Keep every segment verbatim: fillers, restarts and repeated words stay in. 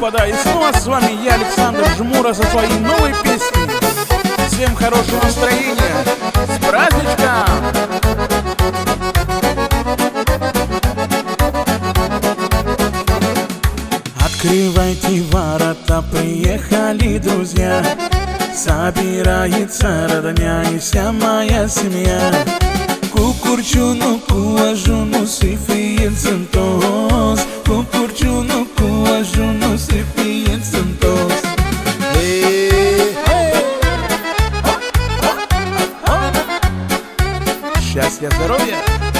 господа, и снова с вами я, Александр Жмура, со своей новой песней. Всем хорошего настроения, с праздничком! Открывайте ворота, приехали друзья. Собирается родня и вся моя семья. Кукурчуну, куажуну, сифиен сантос. Кукурчуну, куажуну, сифиен сантос. Счастья, здоровья!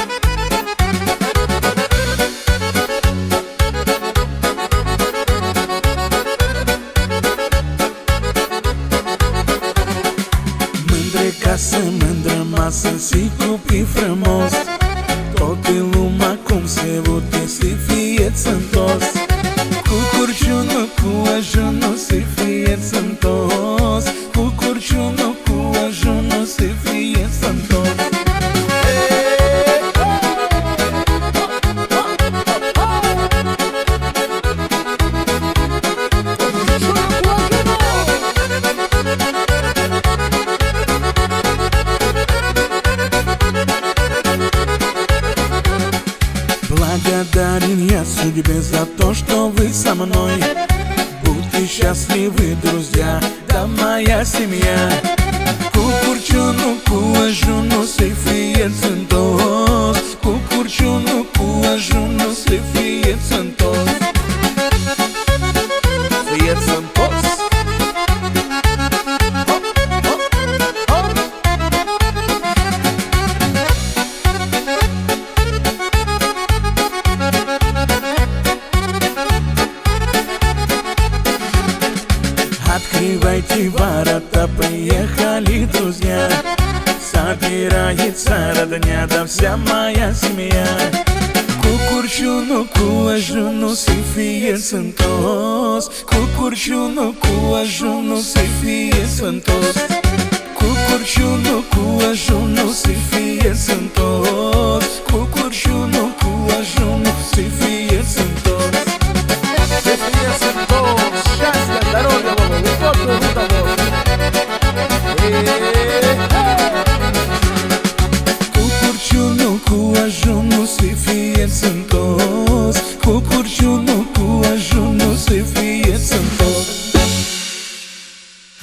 Casă mândră masă și copii frumos. Toată lumea cum se vede să fie sănătos. Cu curciunul, cu ajunul să fie sănătos. Cu curciunul, cu ajunul să fie sănătos. Благодарен я судьбе за то, что вы со мной. Будьте счастливы, друзья, да моя семья. Кукурчуну, куажуну, сифиен сантос. Кукурчуну, куажуну, сифиен сантос. Сифиен сантос. Открывайте ворота, приехали друзья. Собирается родня, да вся моя семья. Кукурчуну, куажуну, сифиен сантос. Кукурчуну, куажуну, сифиен сантос. Кукурчуну, куажуну.